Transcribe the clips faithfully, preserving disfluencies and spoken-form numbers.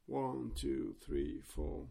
One, two, three, four.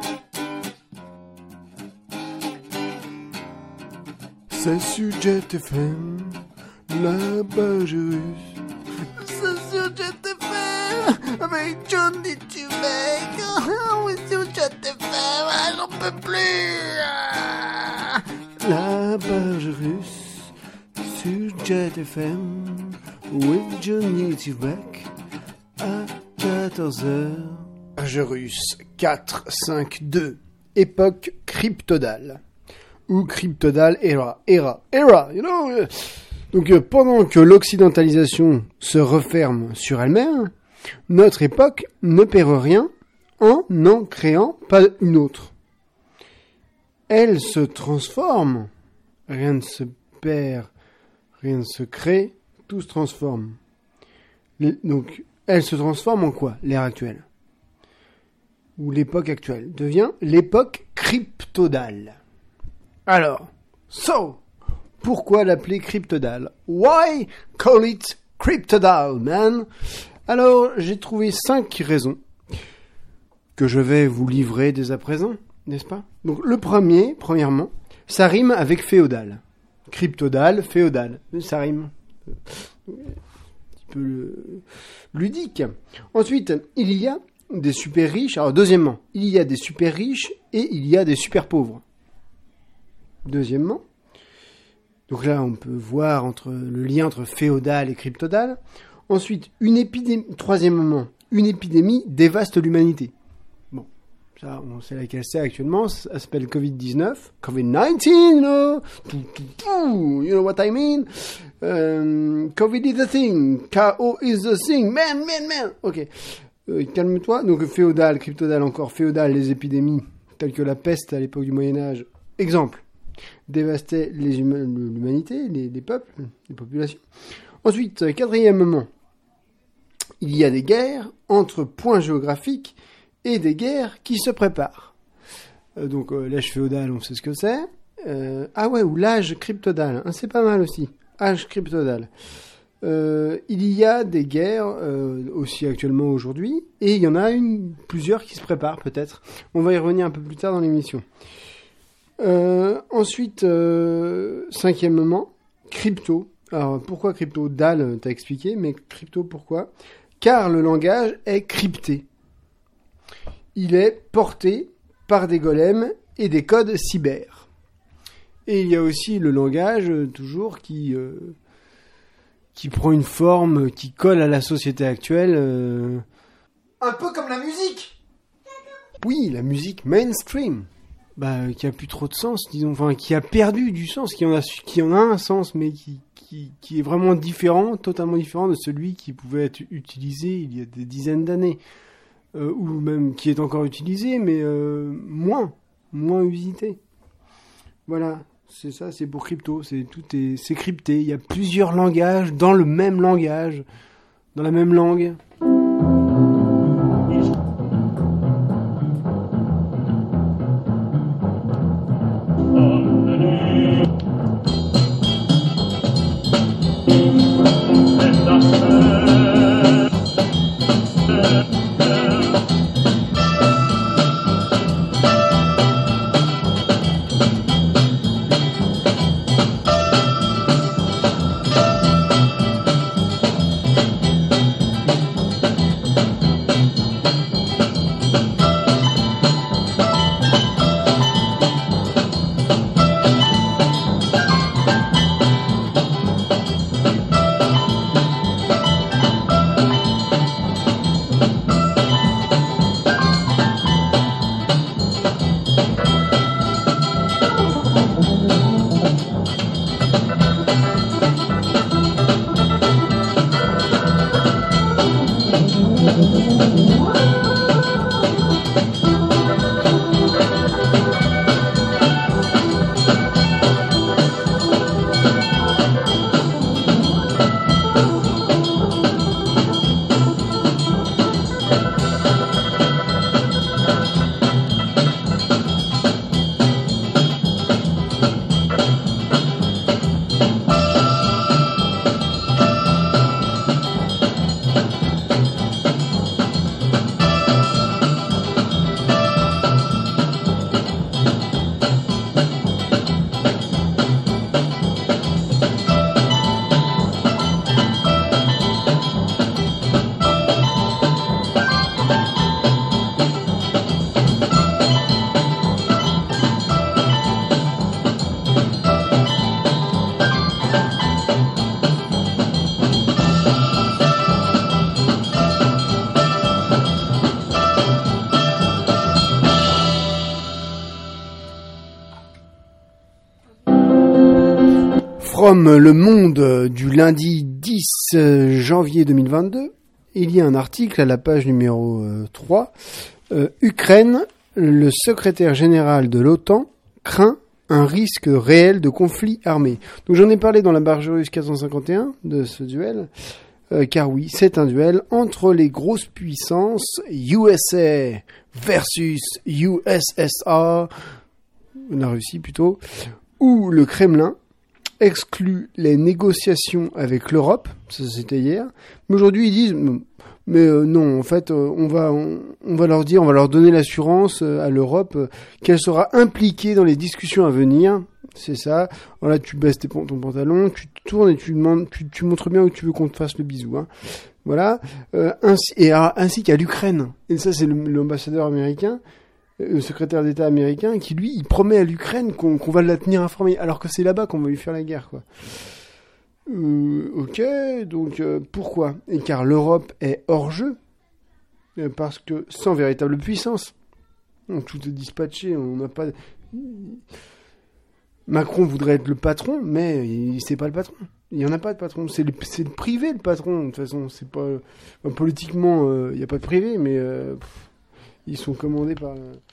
C'est Sujet F M, la page russe. C'est Sujet F M, avec Johnny Tubek. Oui, Sujet F M, ah, j'en peux plus. Ah. La page russe, Sujet F M, with Johnny Tubek, à quatorze heures. Page russe quatre cinq deux, époque cryptodale. Ou cryptodale era, era, era, you know. Donc euh, pendant que l'occidentalisation se referme sur elle-même, notre époque ne perd rien en n'en créant pas une autre. Elle se transforme, rien ne se perd, rien ne se crée, tout se transforme. Les, donc elle se transforme en quoi, l'ère actuelle ? Ou l'époque actuelle devient l'époque cryptodale. Alors, so, pourquoi l'appeler cryptodale? Why call it cryptodale, man? Alors, j'ai trouvé cinq raisons que je vais vous livrer dès à présent, n'est-ce pas? Donc, le premier, premièrement, ça rime avec féodal. Cryptodale, féodal, ça rime. Un petit peu ludique. Ensuite, il y a des super riches. Alors, deuxièmement, il y a des super riches et il y a des super pauvres. Deuxièmement, donc là on peut voir entre le lien entre féodal et cryptodale. Ensuite, une épidémie. Troisièmement, une épidémie dévaste l'humanité. Bon, ça on sait laquelle c'est actuellement. Ça s'appelle covid dix-neuf, covid dix-neuf, you know, you know what I mean. Um, Covid is the thing, K O is the thing, man, man, man. Ok, euh, calme-toi. Donc féodal, cryptodale encore, féodal, les épidémies telles que la peste à l'époque du Moyen-Âge. Exemple. Dévastait les huma- l'humanité, les, les peuples, les populations. Ensuite, quatrièmement, il y a des guerres entre points géographiques et des guerres qui se préparent. Euh, donc, euh, l'âge féodal, on sait ce que c'est. Euh, ah ouais, ou l'âge cryptodale, hein, c'est pas mal aussi. Âge cryptodale. Euh, il y a des guerres euh, aussi actuellement aujourd'hui, et il y en a une, plusieurs qui se préparent peut-être. On va y revenir un peu plus tard dans l'émission. Euh, ensuite, euh, cinquièmement, crypto. Alors, pourquoi crypto? Dalle, t'as expliqué, mais crypto, pourquoi? Car le langage est crypté. Il est porté par des golems et des codes cyber. Et il y a aussi le langage, euh, toujours, qui, euh, qui prend une forme, qui colle à la société actuelle. Euh... Un peu comme la musique. Oui, la musique mainstream. Bah, qui a plus trop de sens, disons, enfin, qui a perdu du sens, qui en a, qui en a un sens, mais qui, qui, qui est vraiment différent, totalement différent de celui qui pouvait être utilisé il y a des dizaines d'années, euh, ou même qui est encore utilisé, mais euh, moins, moins usité. Voilà, c'est ça, c'est pour crypto, c'est tout est, c'est crypté. Il y a plusieurs langages dans le même langage, dans la même langue. Comme Le Monde du lundi dix janvier deux mille vingt-deux, il y a un article à la page numéro euh, trois. Euh, Ukraine, le secrétaire général de l'OTAN craint un risque réel de conflit armé. Donc j'en ai parlé dans la barge russe quatre cent cinquante et un de ce duel, euh, car oui, c'est un duel entre les grosses puissances U S A versus U S S R, la Russie plutôt, où le Kremlin exclut les négociations avec l'Europe, ça c'était hier, mais aujourd'hui ils disent, mais euh, non, en fait, euh, on va on, on va leur dire, on va leur donner l'assurance euh, à l'Europe euh, qu'elle sera impliquée dans les discussions à venir, c'est ça. Voilà, tu baisses tes, ton pantalon, tu te tournes et tu demandes, tu, tu montres bien où tu veux qu'on te fasse le bisou, hein. Voilà, euh, ainsi, et à, ainsi qu'à l'Ukraine, et ça c'est le, l'ambassadeur américain, le secrétaire d'État américain, qui lui, il promet à l'Ukraine qu'on, qu'on va la tenir informée, alors que c'est là-bas qu'on va lui faire la guerre, quoi. Euh, ok, donc euh, pourquoi ? Et car l'Europe est hors jeu, euh, parce que sans véritable puissance, donc, tout est dispatché, on n'a pas... Macron voudrait être le patron, mais il, c'est pas le patron. Il n'y en a pas de patron, c'est le, c'est le privé le patron, de toute façon, c'est pas... Enfin, politiquement, il euh, n'y a pas de privé, mais... Euh, pff, ils sont commandés par...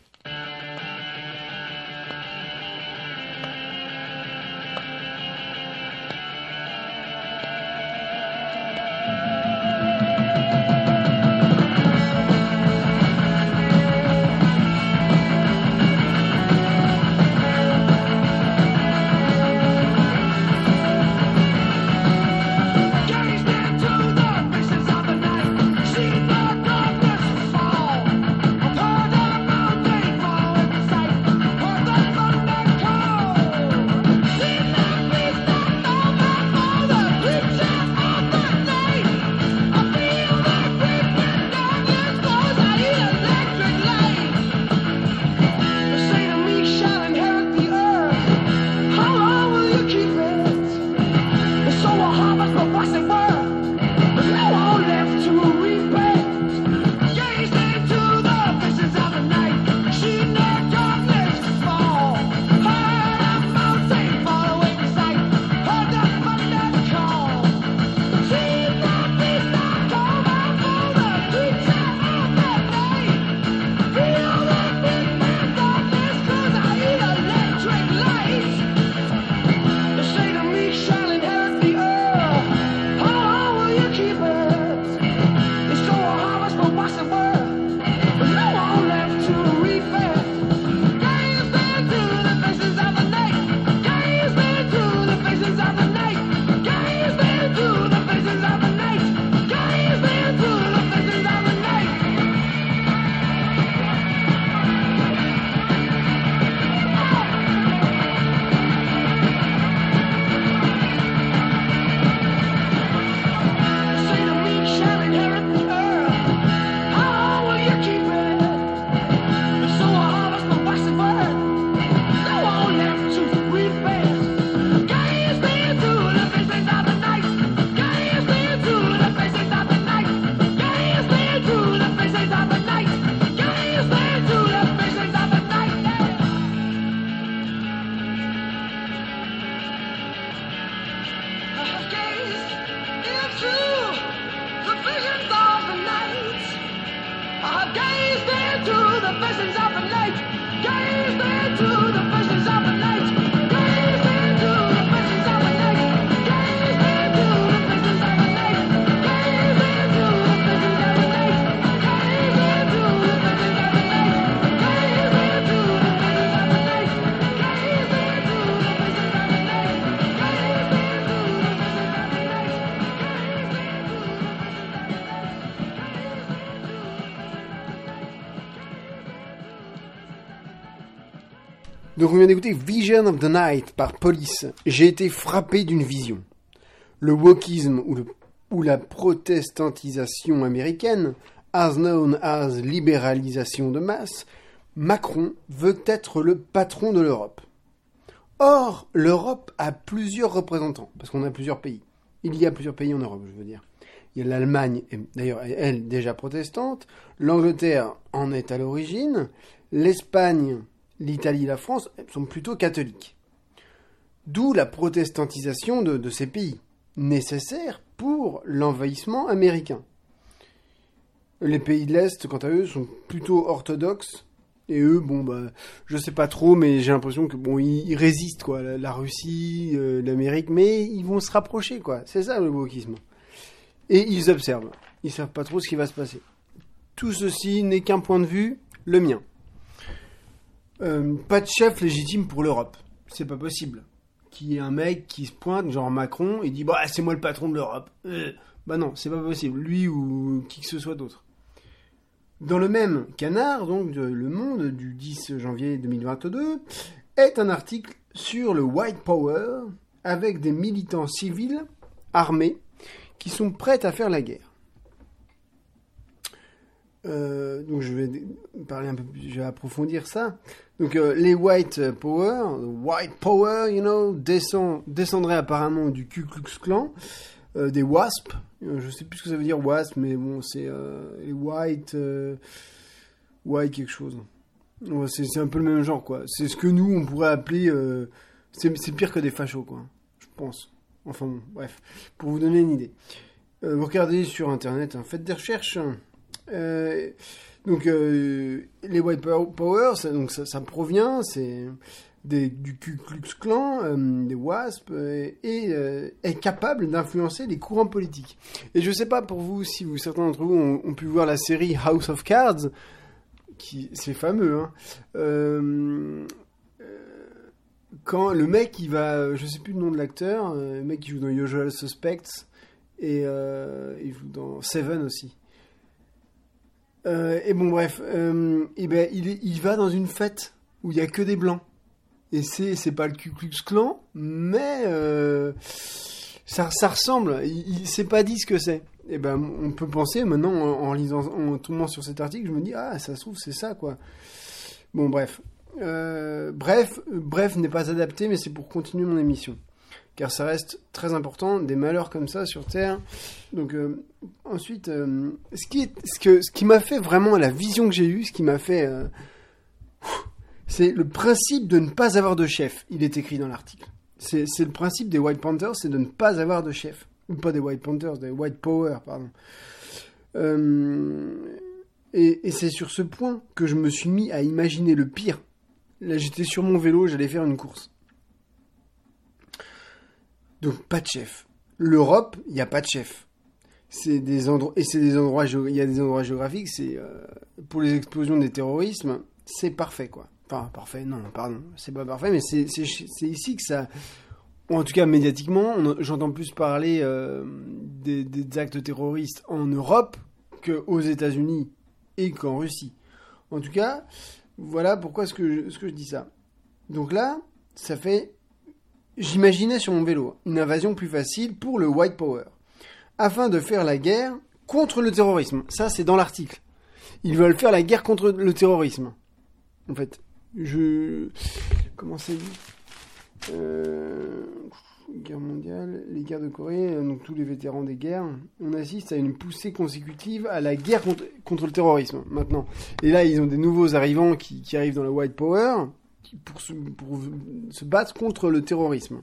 Donc on vient d'écouter Vision of the Night par Police. J'ai été frappé d'une vision. Le wokisme ou, le, ou la protestantisation américaine, as known as libéralisation de masse, Macron veut être le patron de l'Europe. Or, l'Europe a plusieurs représentants, parce qu'on a plusieurs pays. Il y a plusieurs pays en Europe, je veux dire. Il y a l'Allemagne, d'ailleurs elle déjà protestante, l'Angleterre en est à l'origine, l'Espagne, l'Italie et la France sont plutôt catholiques. D'où la protestantisation de, de ces pays, nécessaire pour l'envahissement américain. Les pays de l'Est, quant à eux, sont plutôt orthodoxes. Et eux, bon, bah, je sais pas trop, mais j'ai l'impression que, bon, ils, ils résistent, quoi. La, la Russie, euh, l'Amérique, mais ils vont se rapprocher, quoi. C'est ça, le wokisme. Et ils observent. Ils savent pas trop ce qui va se passer. Tout ceci n'est qu'un point de vue, le mien. Euh, pas de chef légitime pour l'Europe. C'est pas possible. Qu'il y ait un mec qui se pointe, genre Macron, et dit, bah, c'est moi le patron de l'Europe. Euh, bah non, c'est pas possible. Lui ou qui que ce soit d'autre. Dans le même canard, donc, de Le Monde, du dix janvier deux mille vingt-deux, est un article sur le White Power, avec des militants civils, armés, qui sont prêts à faire la guerre. Euh, donc je vais parler un peu plus, je vais approfondir ça. Donc euh, les White Power, White Power, you know, descend, descendraient apparemment du Ku Klux Klan, euh, des W A S P. Euh, je sais plus ce que ça veut dire W A S P, mais bon, c'est euh, les White, euh, White quelque chose. Ouais, c'est, c'est un peu le même genre, quoi. C'est ce que nous on pourrait appeler, euh, c'est, c'est pire que des fachos, quoi. Je pense. Enfin bon, bref, pour vous donner une idée. Euh, vous regardez sur internet, hein, faites des recherches. Euh, donc euh, les White Power, ça, donc ça, ça provient, c'est des, du Ku Klux Klan, euh, des W A S P, euh, et euh, est capable d'influencer les courants politiques. Et je sais pas pour vous si vous, certains d'entre vous ont, ont pu voir la série House of Cards, qui c'est fameux. Hein. Euh, quand le mec il va, je sais plus le nom de l'acteur, le mec qui joue dans Usual Suspects et euh, il joue dans Seven aussi. Euh, et bon bref, euh, et ben il, est, il va dans une fête où il y a que des blancs et c'est c'est pas le Ku Klux Klan, mais euh, ça ça ressemble. Il, il s'est pas dit ce que c'est. Et ben on peut penser maintenant en, en lisant, en tombant sur cet article, je me dis ah ça se trouve c'est ça quoi. Bon bref, euh, bref, bref n'est pas adapté, mais c'est pour continuer mon émission. Car ça reste très important, des malheurs comme ça sur Terre. Donc euh, ensuite, euh, ce, qui est, ce, que, ce qui m'a fait vraiment la vision que j'ai eue, ce qui m'a fait... Euh, c'est le principe de ne pas avoir de chef. Il est écrit dans l'article. C'est, c'est le principe des White Panthers, c'est de ne pas avoir de chef. Ou pas des White Panthers, des White Power, pardon. Euh, et, et c'est sur ce point que je me suis mis à imaginer le pire. Là, j'étais sur mon vélo, j'allais faire une course. Donc, pas de chef. L'Europe, il n'y a pas de chef. C'est des endroits, et c'est des endroits, il y a des endroits géographiques, c'est, euh, pour les explosions des terrorismes, c'est parfait, quoi. Enfin, parfait, non, pardon, c'est pas parfait, mais c'est, c'est, c'est ici que ça, en tout cas, médiatiquement, on, j'entends plus parler, euh, des, des actes terroristes en Europe qu'aux États-Unis et qu'en Russie. En tout cas, voilà pourquoi est-ce que je, ce que je dis ça. Donc là, ça fait, j'imaginais sur mon vélo une invasion plus facile pour le White Power, afin de faire la guerre contre le terrorisme. Ça, c'est dans l'article. Ils veulent faire la guerre contre le terrorisme. En fait, je... Comment c'est dit euh... Guerre mondiale, les guerres de Corée, donc tous les vétérans des guerres, on assiste à une poussée consécutive à la guerre contre, contre le terrorisme, maintenant. Et là, ils ont des nouveaux arrivants qui, qui arrivent dans le White Power pour se, pour se battre contre le terrorisme.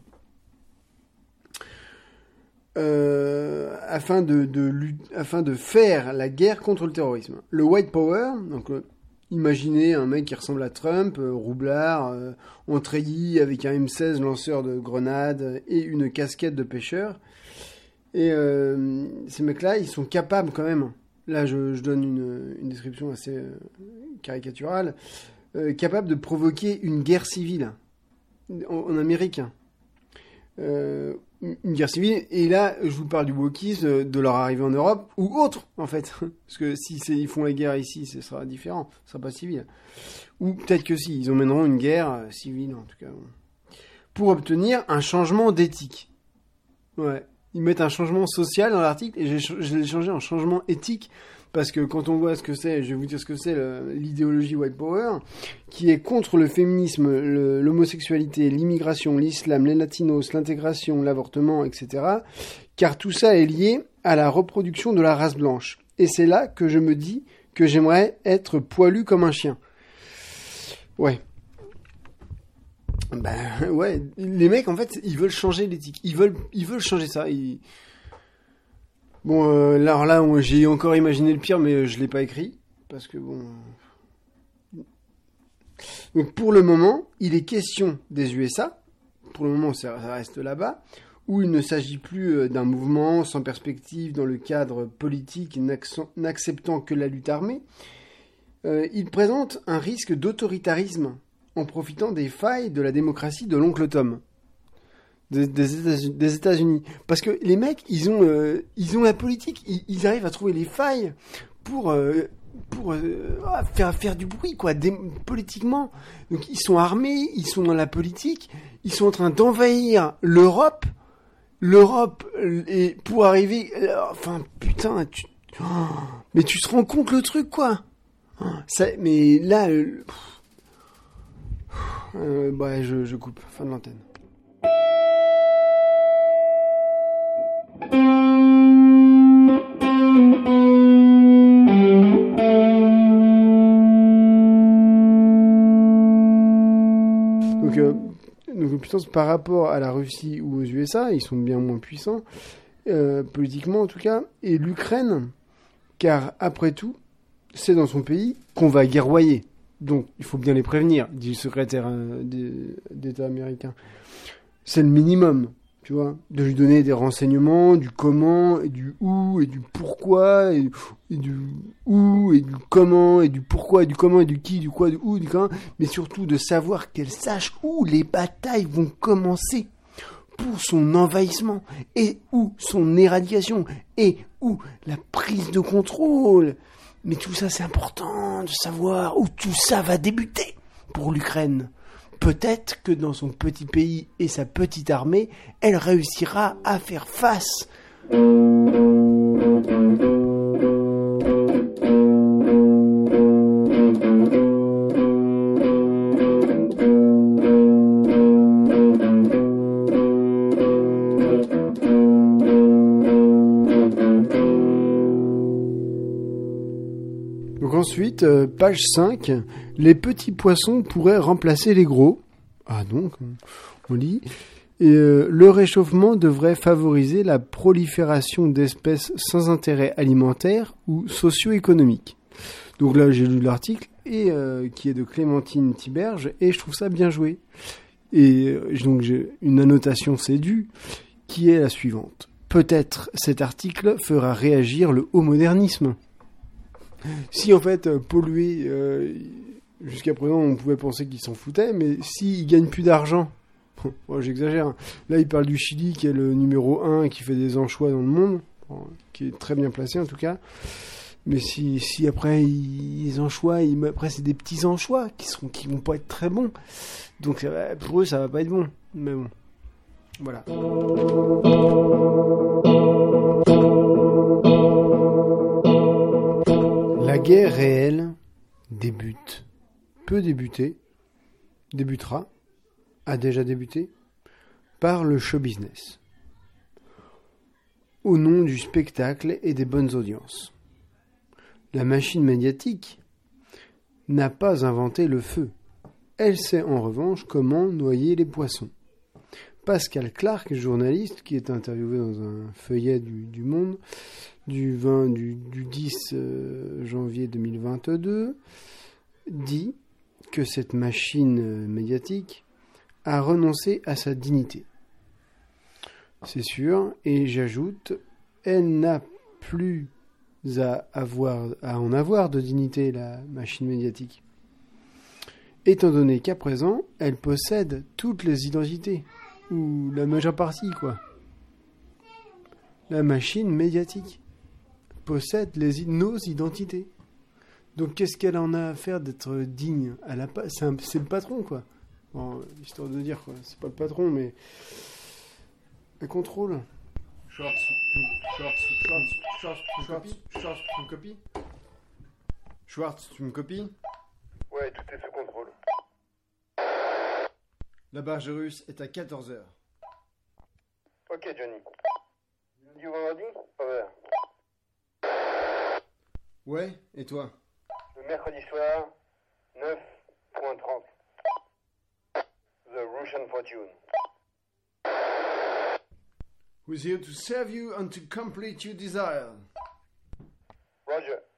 Euh, afin de, de, afin de faire la guerre contre le terrorisme. Le White Power, donc euh, imaginez un mec qui ressemble à Trump, euh, roublard, euh, en treillis avec un M seize lanceur de grenades et une casquette de pêcheur. Et euh, ces mecs-là, ils sont capables quand même, là je, je donne une, une description assez euh, caricaturale, euh, capables de provoquer une guerre civile en, en Amérique. Euh, une guerre civile, et là je vous parle du wokisme, de leur arrivée en Europe ou autre en fait, parce que si c'est, ils font la guerre ici, ce sera différent, ce sera pas civil, ou peut-être que si, ils emmèneront une guerre civile en tout cas, pour obtenir un changement d'éthique. Ouais, ils mettent un changement social dans l'article et j'ai, je l'ai changé en changement éthique. Parce que quand on voit ce que c'est, je vais vous dire ce que c'est, le, l'idéologie White Power, qui est contre le féminisme, le, l'homosexualité, l'immigration, l'islam, les latinos, l'intégration, l'avortement, et cetera. Car tout ça est lié à la reproduction de la race blanche. Et c'est là que je me dis que j'aimerais être poilu comme un chien. Ouais. Ben ouais, les mecs en fait ils veulent changer l'éthique, ils veulent ils veulent changer ça. Ils... Bon euh, là alors là on, j'ai encore imaginé le pire mais je l'ai pas écrit parce que bon. Donc pour le moment il est question des U S A. Pour le moment ça, ça reste là-bas où il ne s'agit plus d'un mouvement sans perspective dans le cadre politique n'acceptant que la lutte armée. Euh, il présente un risque d'autoritarisme en profitant des failles de la démocratie de l'oncle Tom des, des, des États-Unis. Parce que les mecs, ils ont, euh, ils ont la politique, ils, ils arrivent à trouver les failles pour, euh, pour euh, faire, faire du bruit, quoi, dé- politiquement. Donc ils sont armés, ils sont dans la politique, ils sont en train d'envahir l'Europe, l'Europe, et pour arriver... Euh, enfin, putain, tu, oh, mais tu te rends compte le truc, quoi. Ça, mais là... Euh, Euh, bah, je, je coupe. Fin de l'antenne. Donc, euh, donc, puissance par rapport à la Russie ou aux U S A, ils sont bien moins puissants, euh, politiquement en tout cas, et l'Ukraine, car après tout, c'est dans son pays qu'on va guerroyer. Donc, il faut bien les prévenir, dit le secrétaire euh, d'État américain. C'est le minimum, tu vois, de lui donner des renseignements, du comment, et du où, et du pourquoi, et, et du où, et du comment, et du pourquoi, et du comment, et du qui, du quoi, du où, du quand, mais surtout de savoir qu'elle sache où les batailles vont commencer pour son envahissement, et où son éradication, et où la prise de contrôle. Mais tout ça, c'est important de savoir où tout ça va débuter pour l'Ukraine. Peut-être que dans son petit pays et sa petite armée, elle réussira à faire face. Donc ensuite, euh, page cinq, les petits poissons pourraient remplacer les gros. Ah donc, on lit. Et euh, le réchauffement devrait favoriser la prolifération d'espèces sans intérêt alimentaire ou socio-économique. Donc là, j'ai lu l'article, et euh, qui est de Clémentine Tiberge, et je trouve ça bien joué. Et euh, donc j'ai une annotation, c'est dû, qui est la suivante. Peut-être cet article fera réagir le haut modernisme. Si en fait euh, polluer, euh, jusqu'à présent on pouvait penser qu'ils s'en foutaient, mais s'ils gagnent plus d'argent, bon, j'exagère, hein. Là il parle du Chili qui est le numéro un qui fait des anchois dans le monde, bon, qui est très bien placé en tout cas, mais si, si après ils anchois, ils, après c'est des petits anchois qui seront, qui vont pas être très bons, donc ça va, pour eux ça va pas être bon, mais bon, voilà. La guerre réelle débute, peut débuter, débutera, a déjà débuté, par le show business, au nom du spectacle et des bonnes audiences. La machine médiatique n'a pas inventé le feu, elle sait en revanche comment noyer les poissons. Pascal Clark, journaliste, qui est interviewé dans un feuillet du, du Monde, du, vingt, du, du dix janvier deux mille vingt-deux, dit que cette machine médiatique a renoncé à sa dignité. C'est sûr, et j'ajoute, elle n'a plus à, avoir, à en avoir de dignité, la machine médiatique. Étant donné qu'à présent, elle possède toutes les identités, ou la majeure partie, quoi. La machine médiatique possède les, nos identités. Donc qu'est-ce qu'elle en a à faire d'être digne à la pa- c'est, un, c'est le patron, quoi. Bon, histoire de dire, quoi. C'est pas le patron, mais elle contrôle. Schwartz, Schwartz, Schwartz, Schwartz, Schwartz, Schwartz, tu me copies ? Schwartz, tu me copies ? Ouais, tout est sous contrôle. La barge russe est à quatorze heures. Ok, Johnny. Du vendredi ? Over. Ouais, et toi ? Le mercredi soir, neuf point trente. the Russian fortune. Who's here to serve you and to complete your desire. Roger.